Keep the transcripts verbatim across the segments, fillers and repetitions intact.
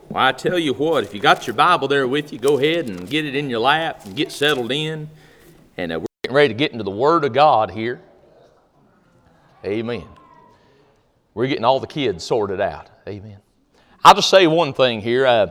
Well, I tell you what, if you got your Bible there with you, go ahead and get it in your lap and get settled in. And uh, we're getting ready to get into the Word of God here. Amen. We're getting all the kids sorted out. Amen. I'll just say one thing here. Uh,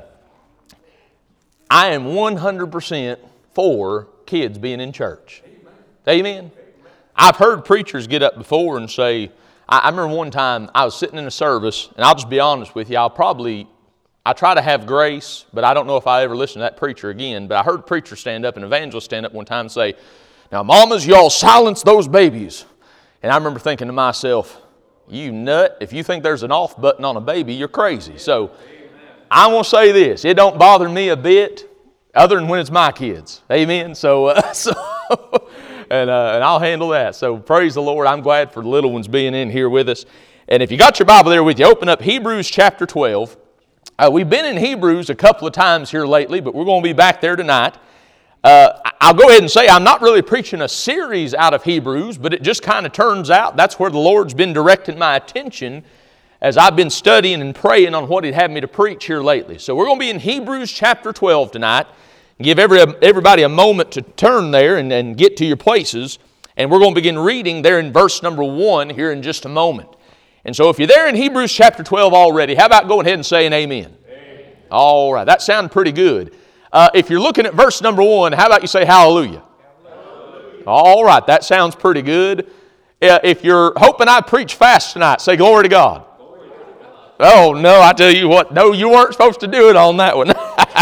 I am one hundred percent for kids being in church. Amen. I've heard preachers get up before and say, I, I remember one time I was sitting in a service, and I'll just be honest with you, I'll probably... I try to have grace, but I don't know if I ever listen to that preacher again. But I heard a preacher stand up, an evangelist stand up one time and say, "Now, mamas, y'all silence those babies." And I remember thinking to myself, you nut, if you think there's an off button on a baby, you're crazy. So I want to say this, it don't bother me a bit, other than when it's my kids. Amen? So, uh, so and, uh, and I'll handle that. So praise the Lord. I'm glad for the little ones being in here with us. And if you got your Bible there with you, open up Hebrews chapter twelve. Uh, we've been in Hebrews a couple of times here lately, but we're going to be back there tonight. Uh, I'll go ahead and say I'm not really preaching a series out of Hebrews, but it just kind of turns out that's where the Lord's been directing my attention as I've been studying and praying on what He'd have me to preach here lately. So we're going to be in Hebrews chapter twelve tonight. Give every, everybody a moment to turn there and, and get to your places. And we're going to begin reading there in verse number one here in just a moment. And so if you're there in Hebrews chapter twelve already, how about going ahead and saying amen? Amen. All right, that sounded pretty good. Uh, if you're looking at verse number one, how about you say hallelujah? Hallelujah. All right, that sounds pretty good. Uh, if you're hoping I preach fast tonight, say glory to God. Glory to God. Oh, no, I tell you what, no, you weren't supposed to do it on that one.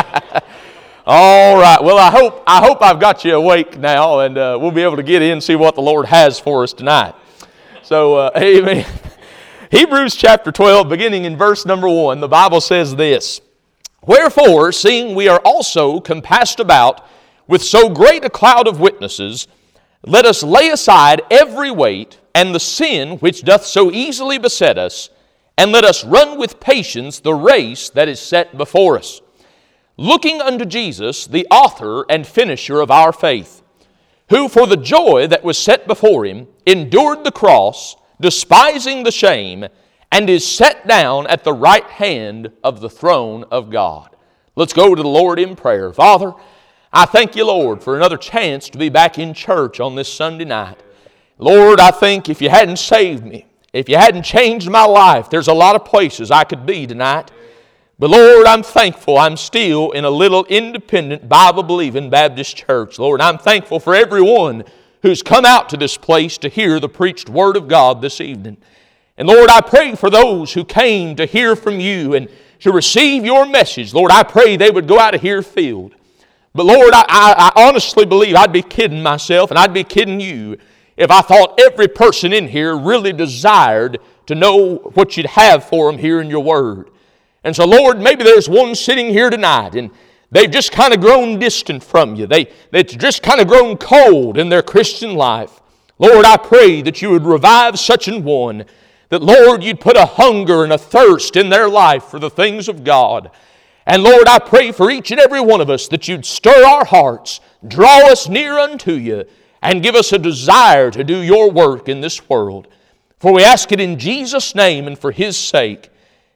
All right, well, I hope, I hope I've got you awake now, and uh, we'll be able to get in and see what the Lord has for us tonight. So, uh, amen. Hebrews chapter twelve, beginning in verse number one, the Bible says this, "Wherefore, seeing we are also compassed about with so great a cloud of witnesses, let us lay aside every weight and the sin which doth so easily beset us, and let us run with patience the race that is set before us, looking unto Jesus, the author and finisher of our faith, who for the joy that was set before Him endured the cross, despising the shame, and is set down at the right hand of the throne of God." Let's go to the Lord in prayer. Father, I thank you, Lord, for another chance to be back in church on this Sunday night. Lord, I think if you hadn't saved me, if you hadn't changed my life, there's a lot of places I could be tonight. But Lord, I'm thankful I'm still in a little independent, Bible-believing Baptist church. Lord, I'm thankful for everyone who's come out to this place to hear the preached Word of God this evening. And Lord, I pray for those who came to hear from you and to receive your message. Lord, I pray they would go out of here filled. But Lord, I, I, I honestly believe I'd be kidding myself and I'd be kidding you if I thought every person in here really desired to know what you'd have for them here in your Word. And so Lord, maybe there's one sitting here tonight and they've just kind of grown distant from you. They, they've just kind of grown cold in their Christian life. Lord, I pray that you would revive such an one, that, Lord, you'd put a hunger and a thirst in their life for the things of God. And, Lord, I pray for each and every one of us that you'd stir our hearts, draw us near unto you, and give us a desire to do your work in this world. For we ask it in Jesus' name and for His sake.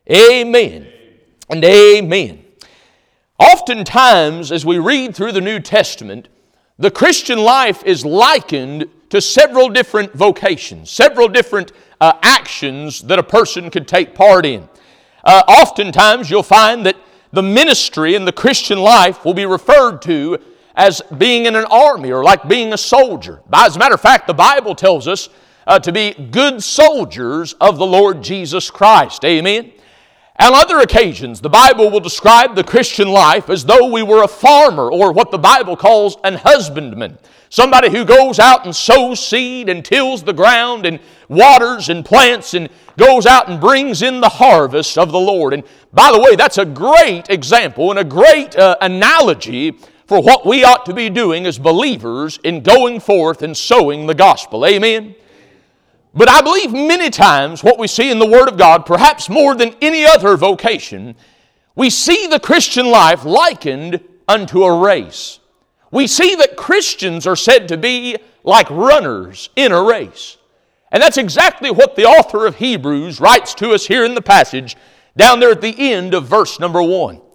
Amen and amen. Oftentimes, as we read through the New Testament, the Christian life is likened to several different vocations, several different uh, actions that a person could take part in. Uh, oftentimes, you'll find that the ministry in the Christian life will be referred to as being in an army or like being a soldier. As a matter of fact, the Bible tells us uh, to be good soldiers of the Lord Jesus Christ. Amen. On other occasions, the Bible will describe the Christian life as though we were a farmer, or what the Bible calls an husbandman. Somebody who goes out and sows seed and tills the ground and waters and plants and goes out and brings in the harvest of the Lord. And by the way, that's a great example and a great uh, analogy for what we ought to be doing as believers in going forth and sowing the gospel. Amen? But I believe many times what we see in the Word of God, perhaps more than any other vocation, we see the Christian life likened unto a race. We see that Christians are said to be like runners in a race. And that's exactly what the author of Hebrews writes to us here in the passage, down there at the end of verse number one.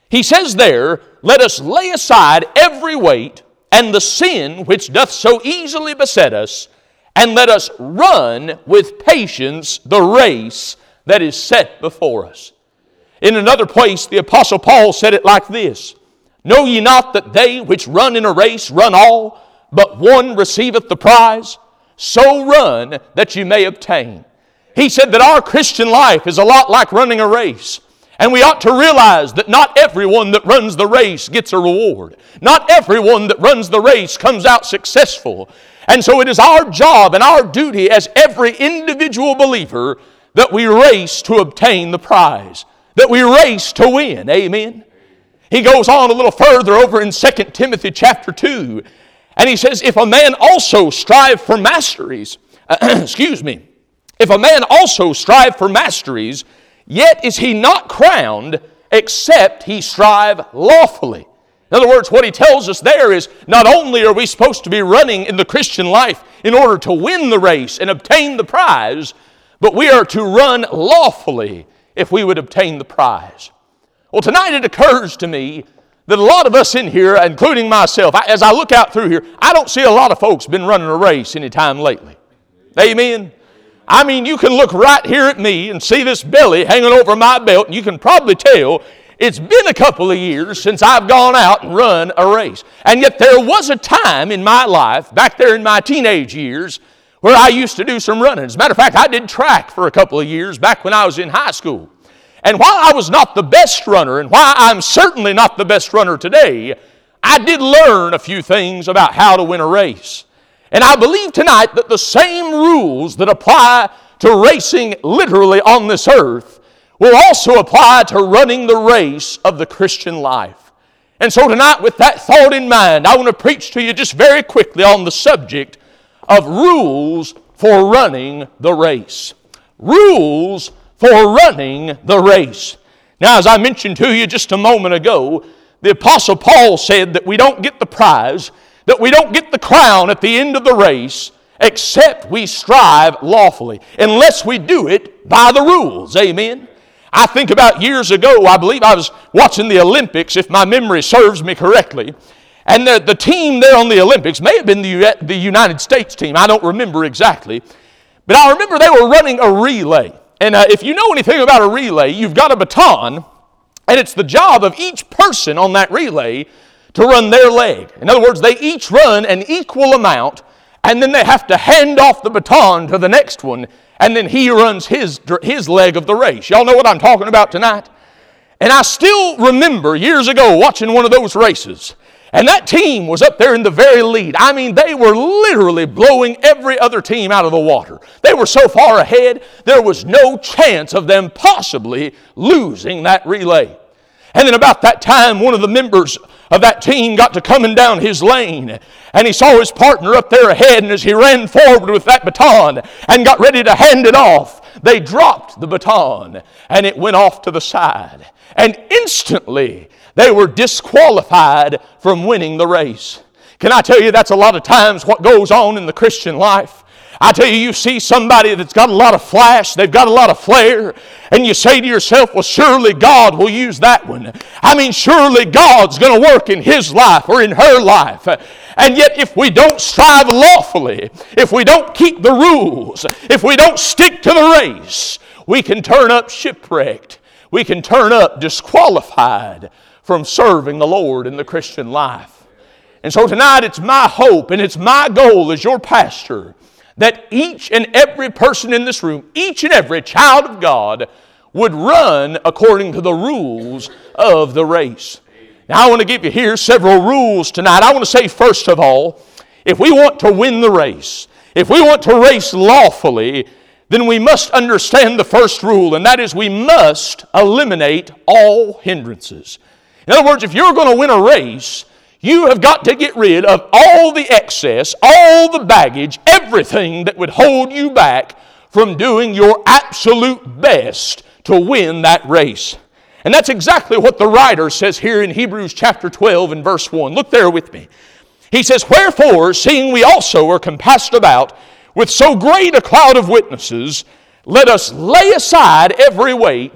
He says there, let us lay aside every weight and the sin which doth so easily beset us, and let us run with patience the race that is set before us. In another place, the Apostle Paul said it like this, know ye not that they which run in a race run all, but one receiveth the prize? So run that you may obtain. He said that our Christian life is a lot like running a race. And we ought to realize that not everyone that runs the race gets a reward. Not everyone that runs the race comes out successful. And so it is our job and our duty as every individual believer that we race to obtain the prize. That we race to win. Amen. He goes on a little further over in Second Timothy chapter two. And he says, if a man also strive for masteries, excuse me, if a man also strive for masteries, yet is he not crowned, except he strive lawfully. In other words, what he tells us there is not only are we supposed to be running in the Christian life in order to win the race and obtain the prize, but we are to run lawfully if we would obtain the prize. Well, tonight it occurs to me that a lot of us in here, including myself, as I look out through here, I don't see a lot of folks been running a race any time lately. Amen? I mean, you can look right here at me and see this belly hanging over my belt, and you can probably tell it's been a couple of years since I've gone out and run a race. And yet there was a time in my life, back there in my teenage years, where I used to do some running. As a matter of fact, I did track for a couple of years back when I was in high school. And while I was not the best runner, and while I'm certainly not the best runner today, I did learn a few things about how to win a race. And I believe tonight that the same rules that apply to racing literally on this earth will also apply to running the race of the Christian life. And so tonight, with that thought in mind, I want to preach to you just very quickly on the subject of rules for running the race. Rules for running the race. Now, as I mentioned to you just a moment ago, the Apostle Paul said that we don't get the prize, that we don't get the crown at the end of the race, except we strive lawfully, unless we do it by the rules. Amen? I think about years ago, I believe I was watching the Olympics, if my memory serves me correctly, and the, the team there on the Olympics may have been the, the United States team, I don't remember exactly, but I remember they were running a relay. And uh, if you know anything about a relay, you've got a baton, and it's the job of each person on that relay to run their leg. In other words, they each run an equal amount, and then they have to hand off the baton to the next one, and then he runs his, his leg of the race. Y'all know what I'm talking about tonight? And I still remember years ago watching one of those races, and that team was up there in the very lead. I mean, they were literally blowing every other team out of the water. They were so far ahead, there was no chance of them possibly losing that relay. And then about that time, one of the members of that team got to coming down his lane, and he saw his partner up there ahead, and as he ran forward with that baton and got ready to hand it off, they dropped the baton, and it went off to the side. And instantly, they were disqualified from winning the race. Can I tell you, that's a lot of times what goes on in the Christian life. I tell you, you see somebody that's got a lot of flash, they've got a lot of flair, and you say to yourself, well, surely God will use that one. I mean, surely God's going to work in his life or in her life. And yet, if we don't strive lawfully, if we don't keep the rules, if we don't stick to the race, we can turn up shipwrecked. We can turn up disqualified from serving the Lord in the Christian life. And so tonight, it's my hope and it's my goal as your pastor that each and every person in this room, each and every child of God, would run according to the rules of the race. Now, I want to give you here several rules tonight. I want to say, first of all, if we want to win the race, if we want to race lawfully, then we must understand the first rule, and that is we must eliminate all hindrances. In other words, if you're going to win a race, you have got to get rid of all the excess, all the baggage, everything that would hold you back from doing your absolute best to win that race. And that's exactly what the writer says here in Hebrews chapter twelve and verse one. Look there with me. He says, wherefore, seeing we also are compassed about with so great a cloud of witnesses, let us lay aside every weight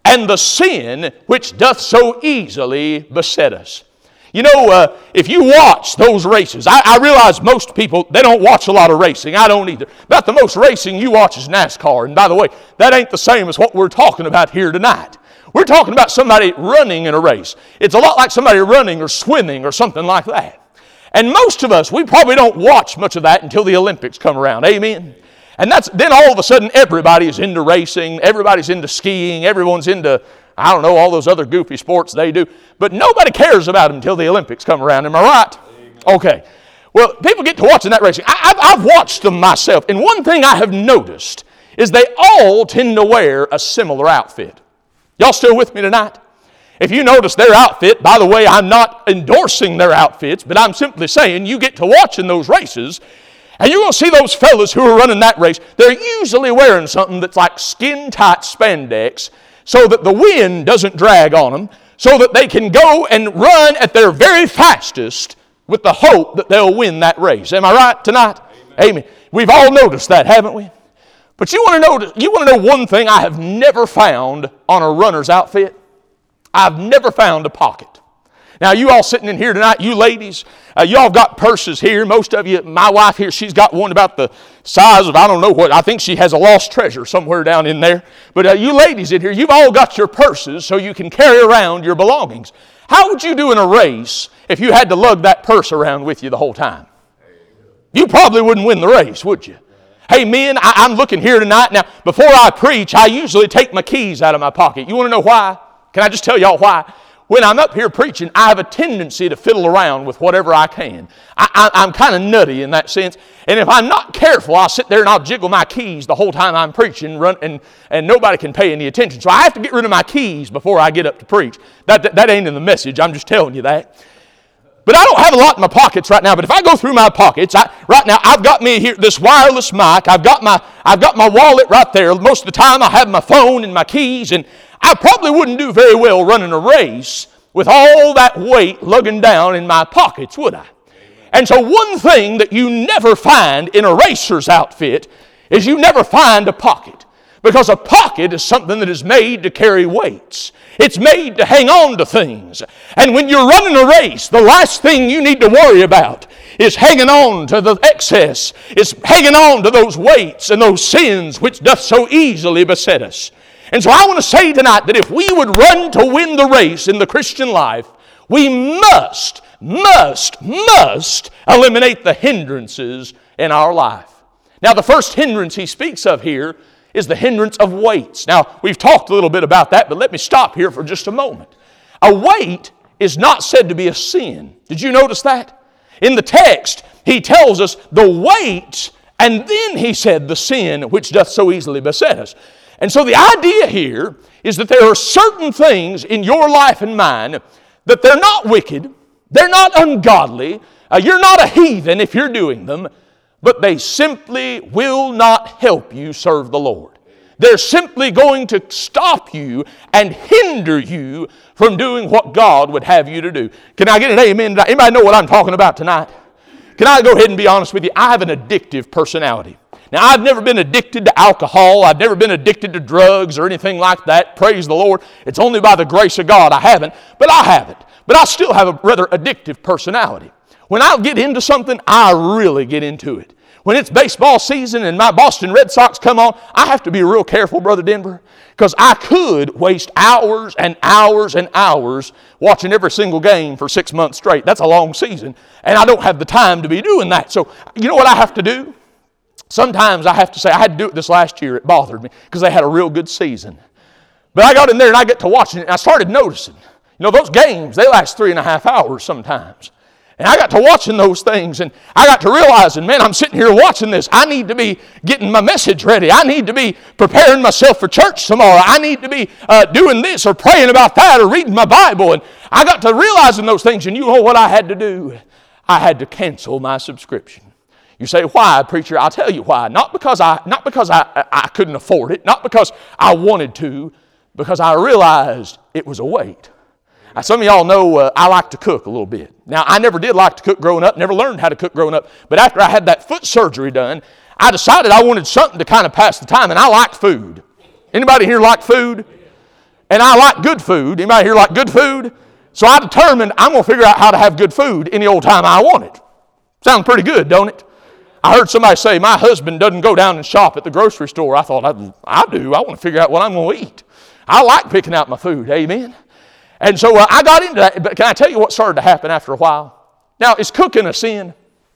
and the sin which doth so easily beset us. You know, uh, if you watch those races, I, I realize most people, they don't watch a lot of racing. I don't either. About the most racing you watch is NASCAR. And by the way, that ain't the same as what we're talking about here tonight. We're talking about somebody running in a race. It's a lot like somebody running or swimming or something like that. And most of us, we probably don't watch much of that until the Olympics come around. Amen? And that's then all of a sudden everybody is into racing. Everybody's into skiing. Everyone's into, I don't know, all those other goofy sports they do. But nobody cares about them until the Olympics come around. Am I right? Okay. Well, people get to watching that racing. I, I've, I've watched them myself. And one thing I have noticed is they all tend to wear a similar outfit. Y'all still with me tonight? If you notice their outfit, by the way, I'm not endorsing their outfits, but I'm simply saying you get to watching those races, and you're going to see those fellas who are running that race. They're usually wearing something that's like skin-tight spandex so that the wind doesn't drag on them, so that they can go and run at their very fastest with the hope that they'll win that race. Am I right tonight? Amen. Amen. We've all noticed that, haven't we? But you want to know, you want to know one thing I have never found on a runner's outfit? I've never found a pocket. Now, you all sitting in here tonight, you ladies, uh, you all got purses here. Most of you, my wife here, she's got one about the size of, I don't know what, I think she has a lost treasure somewhere down in there. But uh, you ladies in here, you've all got your purses so you can carry around your belongings. How would you do in a race if you had to lug that purse around with you the whole time? You probably wouldn't win the race, would you? Hey, men, I, I'm looking here tonight. Now, before I preach, I usually take my keys out of my pocket. You want to know why? Can I just tell y'all why? When I'm up here preaching, I have a tendency to fiddle around with whatever I can. I, I, I'm kind of nutty in that sense. And if I'm not careful, I'll sit there and I'll jiggle my keys the whole time I'm preaching, run, and, and nobody can pay any attention. So I have to get rid of my keys before I get up to preach. That, that, that ain't in the message. I'm just telling you that. But I don't have a lot in my pockets right now. But if I go through my pockets, I, right now I've got me here this wireless mic. I've got my I've got my wallet right there. Most of the time I have my phone and my keys, and I probably wouldn't do very well running a race with all that weight lugging down in my pockets, would I? And so one thing that you never find in a racer's outfit is you never find a pocket. Because a pocket is something that is made to carry weights. It's made to hang on to things. And when you're running a race, the last thing you need to worry about is hanging on to the excess. It's hanging on to those weights and those sins which doth so easily beset us. And so I want to say tonight that if we would run to win the race in the Christian life, we must, must, must eliminate the hindrances in our life. Now, the first hindrance he speaks of here is the hindrance of weights. Now, we've talked a little bit about that, but let me stop here for just a moment. A weight is not said to be a sin. Did you notice that? In the text, he tells us the weight, and then he said the sin which doth so easily beset us. And so the idea here is that there are certain things in your life and mine that they're not wicked, they're not ungodly, uh, you're not a heathen if you're doing them, but they simply will not help you serve the Lord. They're simply going to stop you and hinder you from doing what God would have you to do. Can I get an amen tonight? Anybody know what I'm talking about tonight? Can I go ahead and be honest with you? I have an addictive personality. Now, I've never been addicted to alcohol. I've never been addicted to drugs or anything like that. Praise the Lord. It's only by the grace of God I haven't, but I haven't. But I still have a rather addictive personality. When I get into something, I really get into it. When it's baseball season and my Boston Red Sox come on, I have to be real careful, Brother Denver, because I could waste hours and hours and hours watching every single game for six months straight. That's a long season, and I don't have the time to be doing that. So, you know what I have to do? Sometimes I have to say, I had to do it this last year. It bothered me because they had a real good season. But I got in there and I get to watching it, and I started noticing, you know, those games, they last three and a half hours sometimes. And I got to watching those things, and I got to realizing, man, I'm sitting here watching this. I need to be getting my message ready. I need to be preparing myself for church tomorrow. I need to be uh, doing this or praying about that or reading my Bible. And I got to realizing those things, and you know what I had to do? I had to cancel my subscription. You say, why, preacher? I'll tell you why. Not because I, not because I, I couldn't afford it, not because I wanted to, because I realized it was a weight. Now, some of y'all know uh, I like to cook a little bit. Now, I never did like to cook growing up, never learned how to cook growing up, but after I had that foot surgery done, I decided I wanted something to kind of pass the time, and I liked food. Anybody here like food? And I like good food. Anybody here like good food? So I determined I'm going to figure out how to have good food any old time I want it. Sounds pretty good, don't it? I heard somebody say, my husband doesn't go down and shop at the grocery store. I thought, I, I do. I want to figure out what I'm going to eat. I like picking out my food. Amen? And so uh, I got into that. But can I tell you what started to happen after a while? Now, is cooking a sin?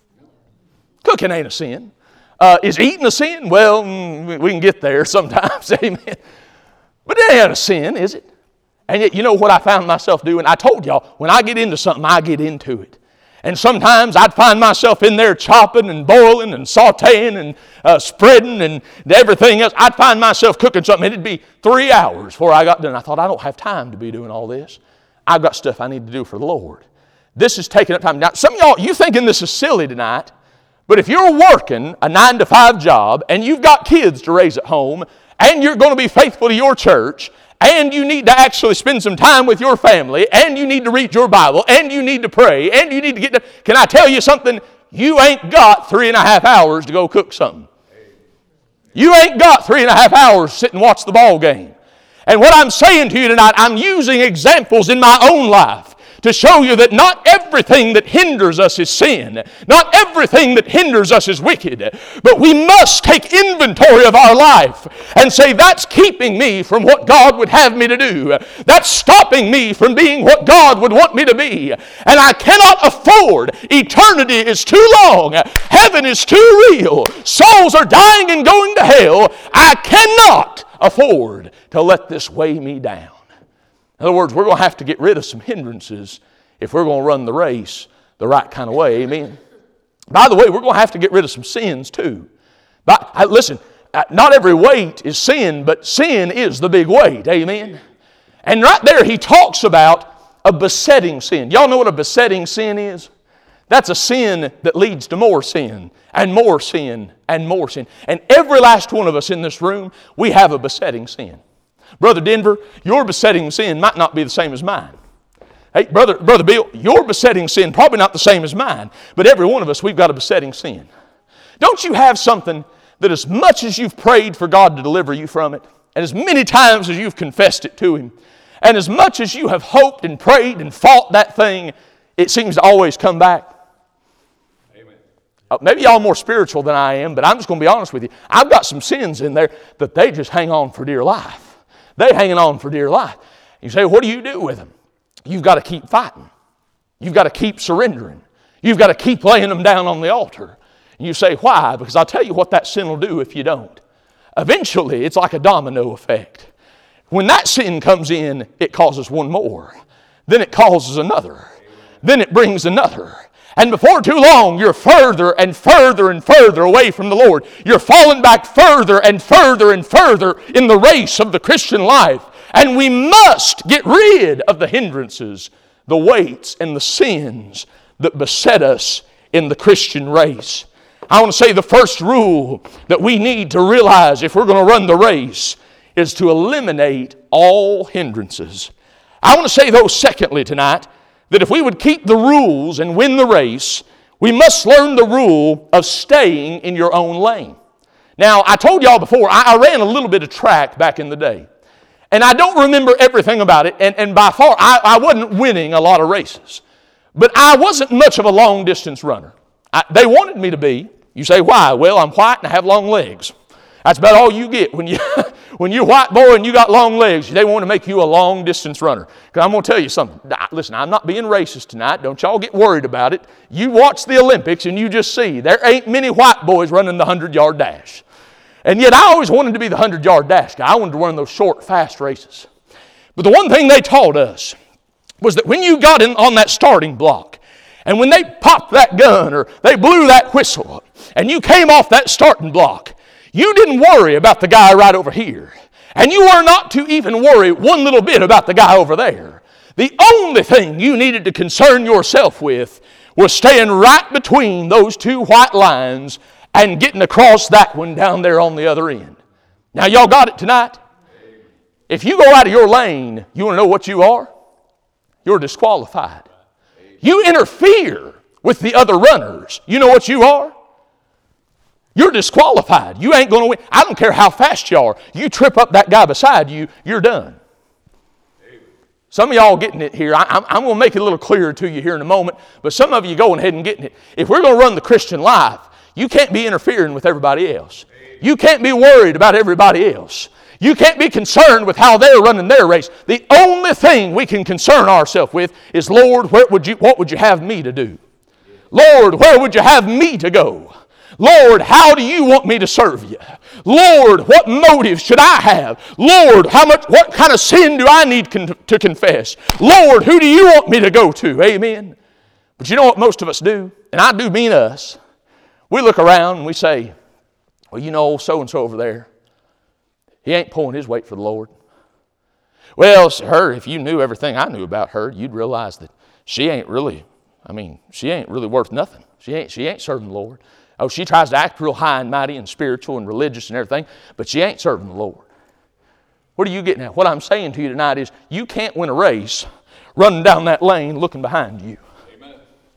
Cooking ain't a sin. Uh, is eating a sin? Well, mm, we can get there sometimes. Amen. But it ain't a sin, is it? And yet, you know what I found myself doing? I told y'all, when I get into something, I get into it. And sometimes I'd find myself in there chopping and boiling and sauteing and uh, spreading and everything else. I'd find myself cooking something. It'd be three hours before I got done. I thought, I don't have time to be doing all this. I've got stuff I need to do for the Lord. This is taking up time. Now, some of y'all, you thinking this is silly tonight, but if you're working a nine to five job and you've got kids to raise at home and you're going to be faithful to your church and you need to actually spend some time with your family, and you need to read your Bible, and you need to pray, and you need to get to... Can I tell you something? You ain't got three and a half hours to go cook something. You ain't got three and a half hours to sit and watch the ball game. And what I'm saying to you tonight, I'm using examples in my own life to show you that not everything that hinders us is sin. Not everything that hinders us is wicked. But we must take inventory of our life and say, that's keeping me from what God would have me to do. That's stopping me from being what God would want me to be. And I cannot afford. Eternity is too long. Heaven is too real. Souls are dying and going to hell. I cannot afford to let this weigh me down. In other words, we're going to have to get rid of some hindrances if we're going to run the race the right kind of way. Amen. By the way, we're going to have to get rid of some sins too. But listen, not every weight is sin, but sin is the big weight. Amen. And right there he talks about a besetting sin. Y'all know what a besetting sin is? That's a sin that leads to more sin and more sin and more sin. And every last one of us in this room, we have a besetting sin. Brother Denver, your besetting sin might not be the same as mine. Hey, Brother, Brother Bill, your besetting sin probably not the same as mine. But every one of us, we've got a besetting sin. Don't you have something that as much as you've prayed for God to deliver you from it, and as many times as you've confessed it to Him, and as much as you have hoped and prayed and fought that thing, it seems to always come back? Amen. Uh, maybe y'all are more spiritual than I am, but I'm just going to be honest with you. I've got some sins in there that they just hang on for dear life. They're hanging on for dear life. You say, what do you do with them? You've got to keep fighting. You've got to keep surrendering. You've got to keep laying them down on the altar. And you say, why? Because I'll tell you what that sin will do if you don't. Eventually, it's like a domino effect. When that sin comes in, it causes one more. Then it causes another. Then it brings another. And before too long, you're further and further and further away from the Lord. You're falling back further and further and further in the race of the Christian life. And we must get rid of the hindrances, the weights, and the sins that beset us in the Christian race. I want to say the first rule that we need to realize if we're going to run the race is to eliminate all hindrances. I want to say, though, secondly tonight, that if we would keep the rules and win the race, we must learn the rule of staying in your own lane. Now, I told y'all before, I, I ran a little bit of track back in the day. And I don't remember everything about it, and, and by far, I, I wasn't winning a lot of races. But I wasn't much of a long-distance runner. I, they wanted me to be. You say, why? Well, I'm white and I have long legs. That's about all you get when, you, when you're a white boy and you got long legs. They want to make you a long-distance runner. Because I'm going to tell you something. Listen, I'm not being racist tonight. Don't y'all get worried about it. You watch the Olympics and you just see there ain't many white boys running the hundred-yard dash. And yet I always wanted to be the hundred-yard dash guy. I wanted to run those short, fast races. But the one thing they taught us was that when you got in on that starting block, and when they popped that gun or they blew that whistle, and you came off that starting block, you didn't worry about the guy right over here. And you were not to even worry one little bit about the guy over there. The only thing you needed to concern yourself with was staying right between those two white lines and getting across that one down there on the other end. Now, y'all got it tonight? If you go out of your lane, you want to know what you are? You're disqualified. You interfere with the other runners. You know what you are? You're disqualified. You ain't going to win. I don't care how fast you are. You trip up that guy beside you, you're done. Some of y'all getting it here. I, I'm, I'm going to make it a little clearer to you here in a moment, but some of you going ahead and getting it. If we're going to run the Christian life, you can't be interfering with everybody else. You can't be worried about everybody else. You can't be concerned with how they're running their race. The only thing we can concern ourselves with is, Lord, where would you, what would you have me to do? Lord, where would you have me to go? Lord, how do you want me to serve you? Lord, what motive should I have? Lord, how much, what kind of sin do I need con- to confess? Lord, who do you want me to go to? Amen. But you know what most of us do? And I do mean us. We look around and we say, well, you know, so-and-so over there, he ain't pulling his weight for the Lord. Well, her, if you knew everything I knew about her, you'd realize that she ain't really, I mean, she ain't really worth nothing. She ain't, she ain't serving the Lord. Oh, she tries to act real high and mighty and spiritual and religious and everything, but she ain't serving the Lord. What are you getting at? What I'm saying to you tonight is you can't win a race running down that lane looking behind you. Amen.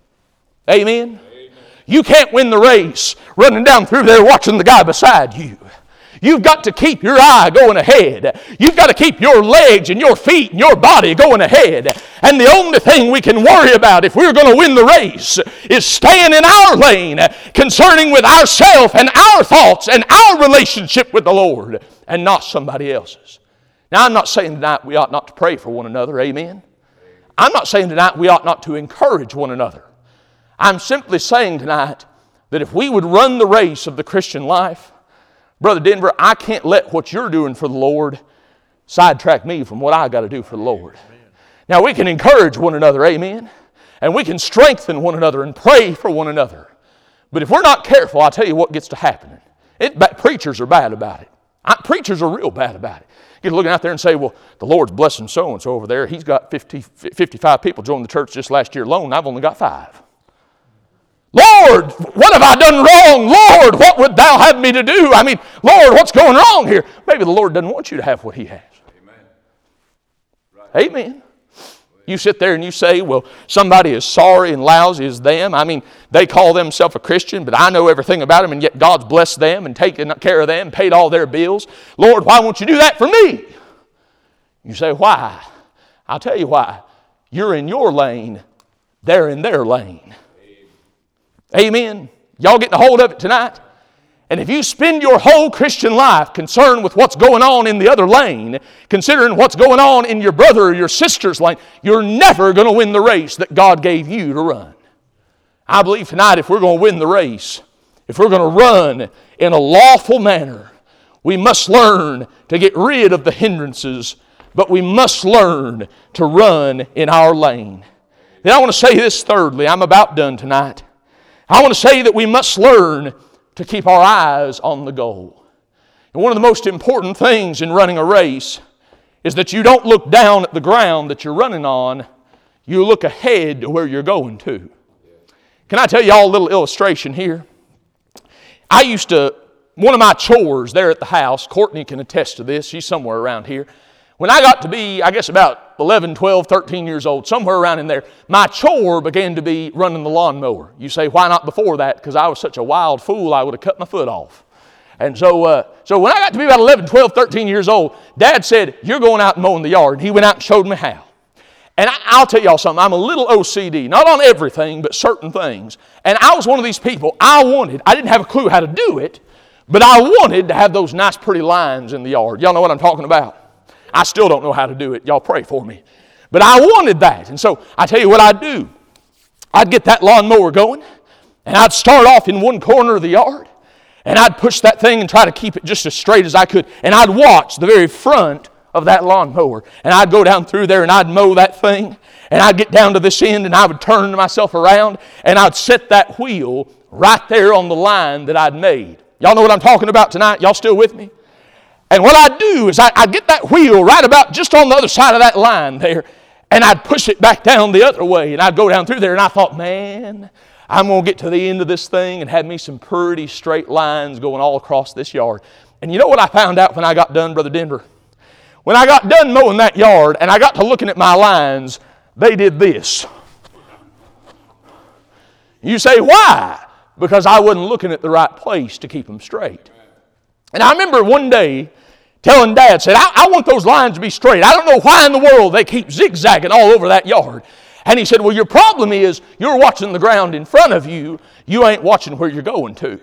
Amen? Amen. You can't win the race running down through there watching the guy beside you. You've got to keep your eye going ahead. You've got to keep your legs and your feet and your body going ahead. And the only thing we can worry about if we're going to win the race is staying in our lane, concerning with ourselves and our thoughts and our relationship with the Lord, and not somebody else's. Now, I'm not saying tonight we ought not to pray for one another. Amen? I'm not saying tonight we ought not to encourage one another. I'm simply saying tonight that if we would run the race of the Christian life, Brother Denver, I can't let what you're doing for the Lord sidetrack me from what I got to do for the Lord. Amen. Now, we can encourage one another, amen, and we can strengthen one another and pray for one another. But if we're not careful, I'll tell you what gets to happening. It, preachers are bad about it. I, preachers are real bad about it. You get looking out there and say, well, the Lord's blessing so-and-so over there. He's got fifty, fifty-five people join the church just last year alone, and I've only got five. Lord, what have I done wrong? Lord, what would thou have me to do? I mean, Lord, what's going wrong here? Maybe the Lord doesn't want you to have what he has. Amen. Right. Amen. You sit there and you say, well, somebody as sorry and lousy as them. I mean, they call themselves a Christian, but I know everything about them, and yet God's blessed them and taken care of them, paid all their bills. Lord, why won't you do that for me? You say, why? I'll tell you why. You're in your lane. They're in their lane. Amen. Y'all getting a hold of it tonight? And if you spend your whole Christian life concerned with what's going on in the other lane, considering what's going on in your brother or your sister's lane, you're never going to win the race that God gave you to run. I believe tonight if we're going to win the race, if we're going to run in a lawful manner, we must learn to get rid of the hindrances, but we must learn to run in our lane. Then I want to say this thirdly. I'm about done tonight. I want to say that we must learn to keep our eyes on the goal. And one of the most important things in running a race is that you don't look down at the ground that you're running on. You look ahead to where you're going to. Can I tell you all a little illustration here? I used to, one of my chores there at the house, Courtney can attest to this, she's somewhere around here. When I got to be, I guess about eleven, twelve, thirteen years old, somewhere around in there, my chore began to be running the lawnmower. You say, why not before that? Because I was such a wild fool, I would have cut my foot off. And so uh, so when I got to be about eleven, twelve, thirteen years old, Dad said, you're going out and mowing the yard. He went out and showed me how. And I, I'll tell y'all something, I'm a little O C D, not on everything, but certain things. And I was one of these people, I wanted, I didn't have a clue how to do it, but I wanted to have those nice pretty lines in the yard. Y'all know what I'm talking about? I still don't know how to do it. Y'all pray for me. But I wanted that. And so I tell you what I'd do. I'd get that lawnmower going, and I'd start off in one corner of the yard, and I'd push that thing and try to keep it just as straight as I could. And I'd watch the very front of that lawnmower. And I'd go down through there and I'd mow that thing. And I'd get down to this end and I would turn myself around and I'd set that wheel right there on the line that I'd made. Y'all know what I'm talking about tonight? Y'all still with me? And what I'd do is I, I'd get that wheel right about just on the other side of that line there, and I'd push it back down the other way, and I'd go down through there, and I thought, man, I'm going to get to the end of this thing and have me some pretty straight lines going all across this yard. And you know what I found out when I got done, Brother Denver? When I got done mowing that yard, and I got to looking at my lines, they did this. You say, why? Because I wasn't looking at the right place to keep them straight. And I remember one day telling Dad, said, I, I want those lines to be straight. I don't know why in the world they keep zigzagging all over that yard. And he said, well, your problem is you're watching the ground in front of you. You ain't watching where you're going to.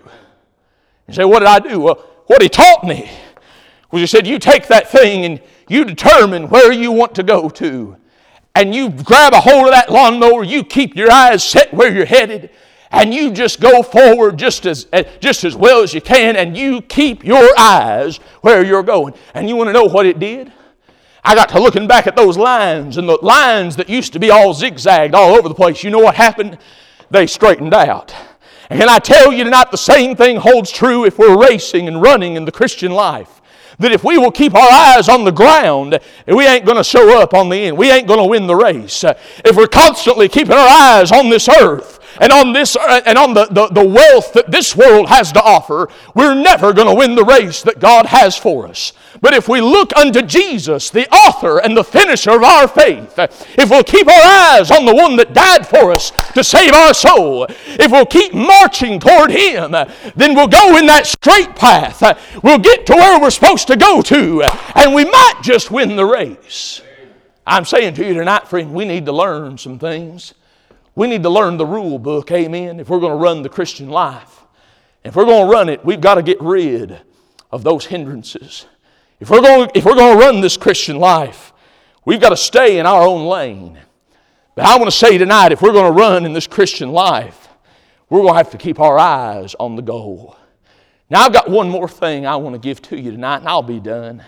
You say, what did I do? Well, what he taught me was he said, you take that thing and you determine where you want to go to. And you grab a hold of that lawnmower. You keep your eyes set where you're headed. And you just go forward just as, just as well as you can, and you keep your eyes where you're going. And you want to know what it did? I got to looking back at those lines, and the lines that used to be all zigzagged all over the place. You know what happened? They straightened out. And can I tell you tonight, the same thing holds true if we're racing and running in the Christian life. That if we will keep our eyes on the ground, we ain't going to show up on the end. We ain't going to win the race. If we're constantly keeping our eyes on this earth, and on this and on the, the, the wealth that this world has to offer, we're never going to win the race that God has for us. But if we look unto Jesus, the author and the finisher of our faith, if we'll keep our eyes on the one that died for us to save our soul, if we'll keep marching toward Him, then we'll go in that straight path. We'll get to where we're supposed to go to, and we might just win the race. I'm saying to you tonight, friend, we need to learn some things. We need to learn the rule book, amen, if we're going to run the Christian life. If we're going to run it, we've got to get rid of those hindrances. If we're going, if we're going to run this Christian life, we've got to stay in our own lane. But I want to say tonight, if we're going to run in this Christian life, we're going to have to keep our eyes on the goal. Now, I've got one more thing I want to give to you tonight, and I'll be done.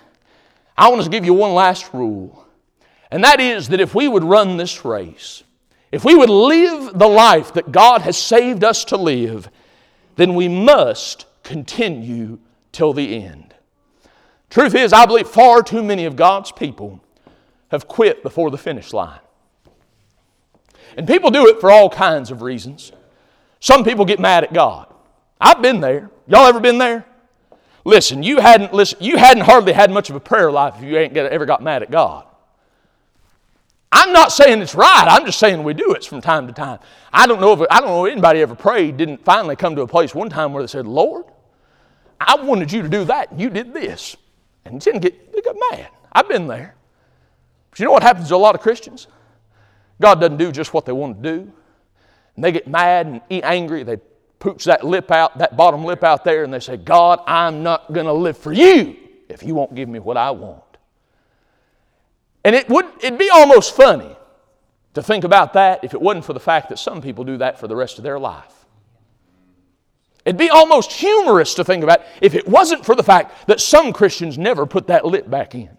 I want to give you one last rule, and that is that if we would run this race, if we would live the life that God has saved us to live, then we must continue till the end. Truth is, I believe far too many of God's people have quit before the finish line. And people do it for all kinds of reasons. Some people get mad at God. I've been there. Y'all ever been there? Listen, you hadn't, listen, you hadn't hardly had much of a prayer life if you ain't ever got mad at God. I'm not saying it's right. I'm just saying we do it from time to time. I don't know if I don't know if anybody ever prayed didn't finally come to a place one time where they said, Lord, I wanted you to do that, and you did this. And didn't get, they got mad. I've been there. But you know what happens to a lot of Christians? God doesn't do just what they want to do. And they get mad and angry. They pooch that lip out, that bottom lip out there, and they say, God, I'm not going to live for you if you won't give me what I want. And it would, it'd be almost funny to think about that if it wasn't for the fact that some people do that for the rest of their life. It'd be almost humorous to think about if it wasn't for the fact that some Christians never put that lip back in.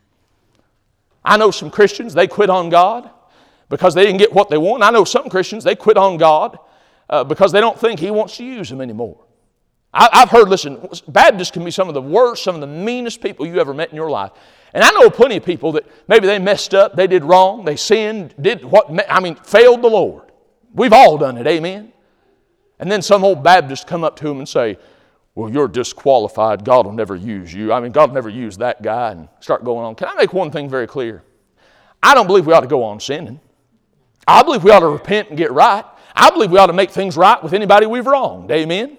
I know some Christians, they quit on God because they didn't get what they want. I know some Christians, they quit on God uh, because they don't think He wants to use them anymore. I, I've heard, listen, Baptists can be some of the worst, some of the meanest people you ever met in your life. And I know plenty of people that maybe they messed up, they did wrong, they sinned, did what, I mean, failed the Lord. We've all done it, amen? And then some old Baptist come up to them and say, well, you're disqualified, God will never use you. I mean, God will never use that guy, and start going on. Can I make one thing very clear? I don't believe we ought to go on sinning. I believe we ought to repent and get right. I believe we ought to make things right with anybody we've wronged, amen?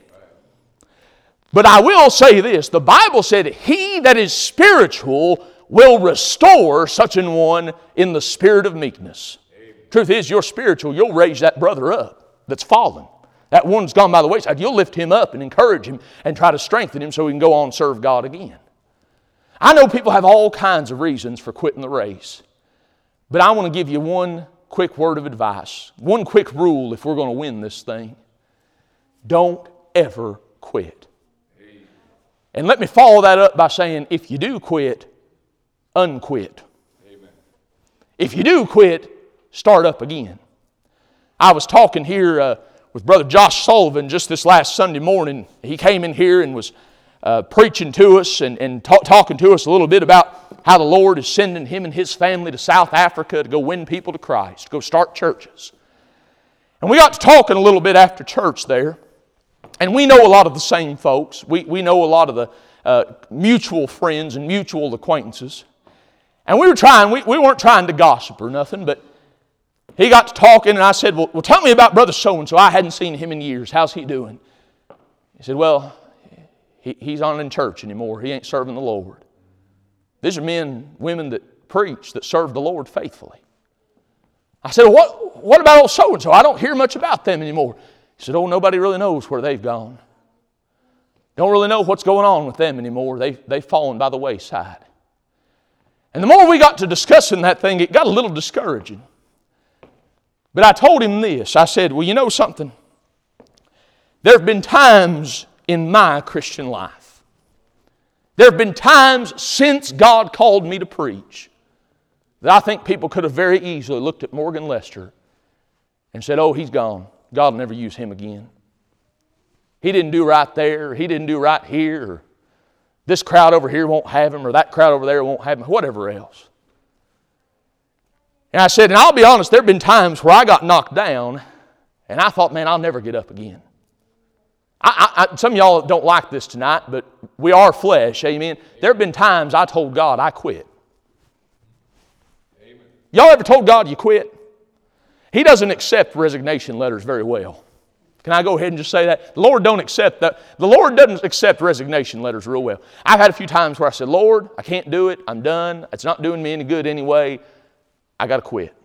But I will say this, the Bible said, he that is spiritual will restore such an one in the spirit of meekness. Amen. Truth is, you're spiritual. You'll raise that brother up that's fallen. That one's gone by the wayside. You'll lift him up and encourage him and try to strengthen him so he can go on and serve God again. I know people have all kinds of reasons for quitting the race. But I want to give you one quick word of advice. One quick rule if we're going to win this thing. Don't ever quit. Amen. And let me follow that up by saying, if you do quit, unquit. Amen. If you do quit, start up again. I was talking here uh, with Brother Josh Sullivan just this last Sunday morning. He came in here and was uh, preaching to us and, and ta- talking to us a little bit about how the Lord is sending him and his family to South Africa to go win people to Christ, to go start churches. And we got to talking a little bit after church there. And we know a lot of the same folks. We, we know a lot of the uh, mutual friends and mutual acquaintances. And we were trying, we, we weren't trying to gossip or nothing, but he got to talking and I said, well, well tell me about Brother So-and-so. I hadn't seen him in years. How's he doing? He said, well, he, he's not in church anymore. He ain't serving the Lord. These are men, women that preach, that serve the Lord faithfully. I said, well, what, what about old so-and-so? I don't hear much about them anymore. He said, oh, nobody really knows where they've gone. Don't really know what's going on with them anymore. They, they've fallen by the wayside. And the more we got to discussing that thing, it got a little discouraging. But I told him this. I said, well, you know something? There have been times in my Christian life. There have been times since God called me to preach that I think people could have very easily looked at Morgan Lester and said, oh, he's gone. God will never use him again. He didn't do right there. He didn't do right here. Or this crowd over here won't have him, or that crowd over there won't have him, whatever else. And I said, and I'll be honest, there have been times where I got knocked down, and I thought, man, I'll never get up again. I, I, some of y'all don't like this tonight, but we are flesh, amen? There have been times I told God I quit. Amen. Y'all ever told God you quit? He doesn't accept resignation letters very well. Can I go ahead and just say that? The Lord don't accept that. The Lord doesn't accept resignation letters real well. I've had a few times where I said, Lord, I can't do it. I'm done. It's not doing me any good anyway. I got to quit.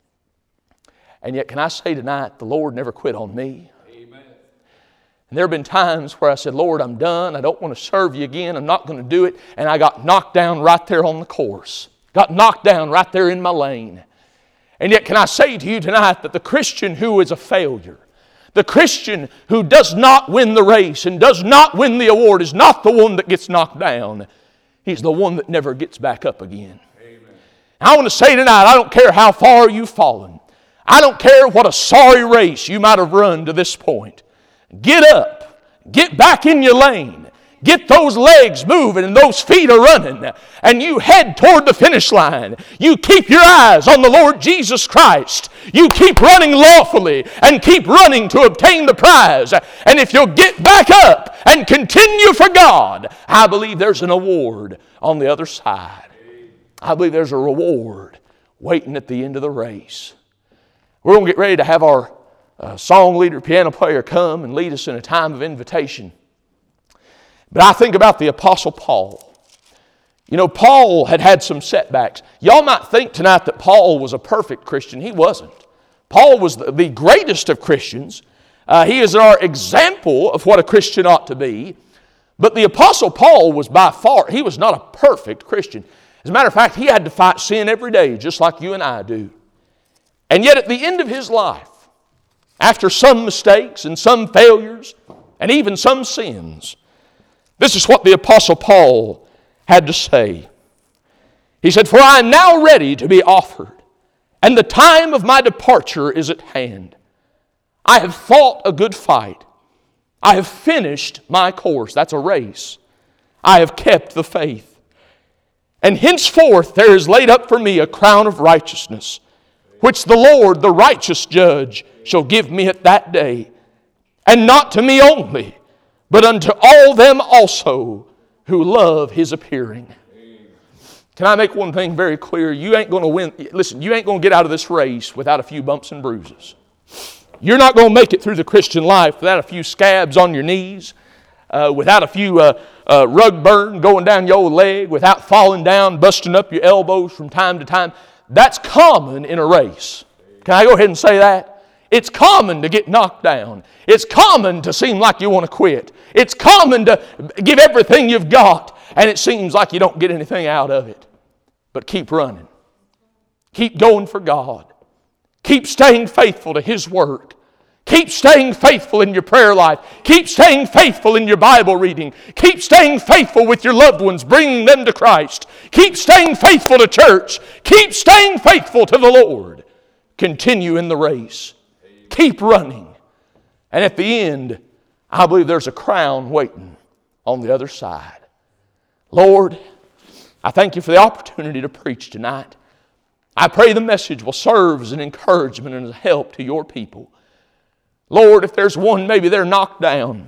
And yet, can I say tonight, the Lord never quit on me. Amen. And there have been times where I said, Lord, I'm done. I don't want to serve you again. I'm not going to do it. And I got knocked down right there on the course. Got knocked down right there in my lane. And yet, can I say to you tonight that the Christian who is a failure, the Christian who does not win the race and does not win the award is not the one that gets knocked down. He's the one that never gets back up again. Amen. I want to say tonight, I don't care how far you've fallen. I don't care what a sorry race you might have run to this point. Get up. Get back in your lane. Get those legs moving and those feet are running. And you head toward the finish line. You keep your eyes on the Lord Jesus Christ. You keep running lawfully and keep running to obtain the prize. And if you'll get back up and continue for God, I believe there's an award on the other side. I believe there's a reward waiting at the end of the race. We're going to get ready to have our uh, song leader, piano player come and lead us in a time of invitation. But I think about the Apostle Paul. You know, Paul had had some setbacks. Y'all might think tonight that Paul was a perfect Christian. He wasn't. Paul was the, the greatest of Christians. Uh, he is our example of what a Christian ought to be. But the Apostle Paul was by far, he was not a perfect Christian. As a matter of fact, he had to fight sin every day, just like you and I do. And yet at the end of his life, after some mistakes and some failures and even some sins, this is what the Apostle Paul had to say. He said, for I am now ready to be offered, and the time of my departure is at hand. I have fought a good fight. I have finished my course. That's a race. I have kept the faith. And henceforth there is laid up for me a crown of righteousness, which the Lord, the righteous judge, shall give me at that day. And not to me only, but unto all them also who love His appearing. Can I make one thing very clear? You ain't going to win. Listen, you ain't going to get out of this race without a few bumps and bruises. You're not going to make it through the Christian life without a few scabs on your knees, uh, without a few uh, uh, rug burn going down your old leg, without falling down, busting up your elbows from time to time. That's common in a race. Can I go ahead and say that? It's common to get knocked down. It's common to seem like you want to quit. It's common to give everything you've got, and it seems like you don't get anything out of it. But keep running. Keep going for God. Keep staying faithful to His work. Keep staying faithful in your prayer life. Keep staying faithful in your Bible reading. Keep staying faithful with your loved ones, bringing them to Christ. Keep staying faithful to church. Keep staying faithful to the Lord. Continue in the race. Keep running. And at the end, I believe there's a crown waiting on the other side. Lord, I thank You for the opportunity to preach tonight. I pray the message will serve as an encouragement and as a help to Your people. Lord, if there's one, maybe they're knocked down.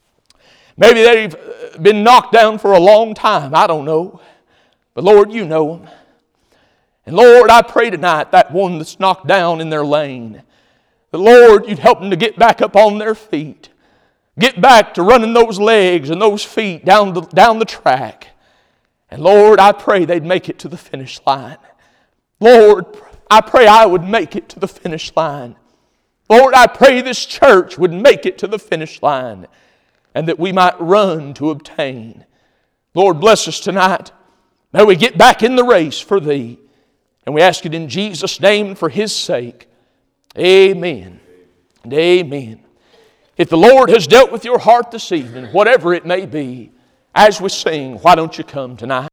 Maybe they've been knocked down for a long time. I don't know. But Lord, You know them. And Lord, I pray tonight that one that's knocked down in their lane, the Lord, You'd help them to get back up on their feet. Get back to running those legs and those feet down the, down the track. And Lord, I pray they'd make it to the finish line. Lord, I pray I would make it to the finish line. Lord, I pray this church would make it to the finish line and that we might run to obtain. Lord, bless us tonight. May we get back in the race for Thee. And we ask it in Jesus' name and for His sake. Amen and amen. If the Lord has dealt with your heart this evening, whatever it may be, as we sing, why don't you come tonight?